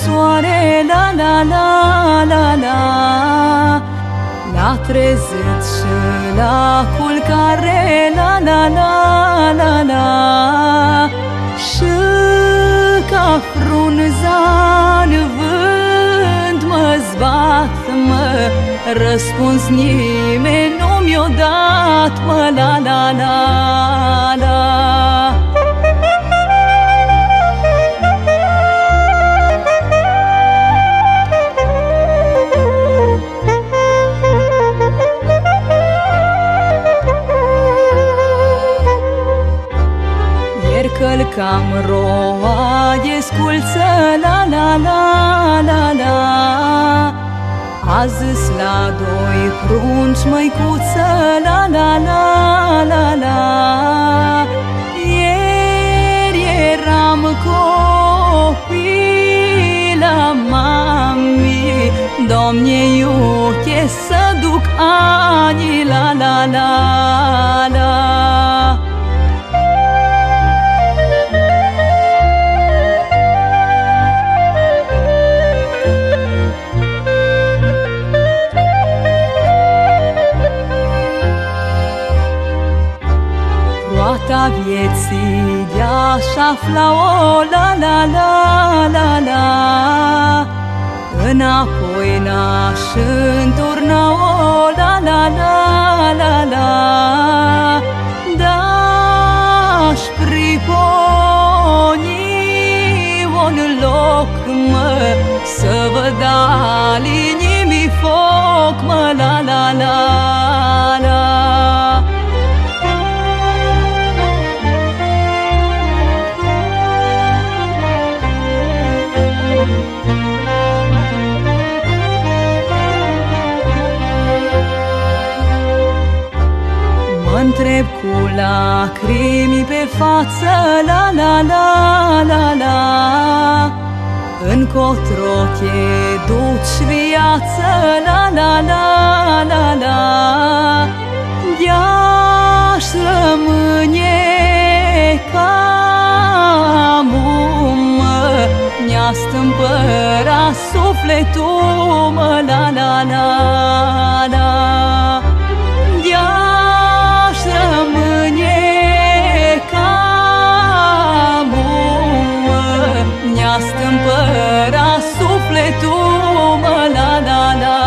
soare, la la la la la. L-a trezit și la culcare, la la la la la. Și ca frunza-n vânt mă zbat, mă răspuns, nimeni nu mi-o dat, mă, la la la la. Călcam roa de sculță, la la la la la. A zis la doi prunci, măicuță, la la la la la. Ieri eram copii la mami, Doamne iute să duc ani, la la la la. Roata vieții de-aș afla-o, la la la la la. Înapoi n-aș înturna-o, la la la la la. D-aș priponi-o în loc, mă, să văd al inimii foc, mă, la la la la. Mă-ntreb cu lacrimi pe față, la la la la la. Încotro te duci viață, la la la la la. De-aș rămâne cam mă, mi-a stâmpăra sufletul, mă, la la la la. Mi-a stâmpărat sufletul, mă, la la la.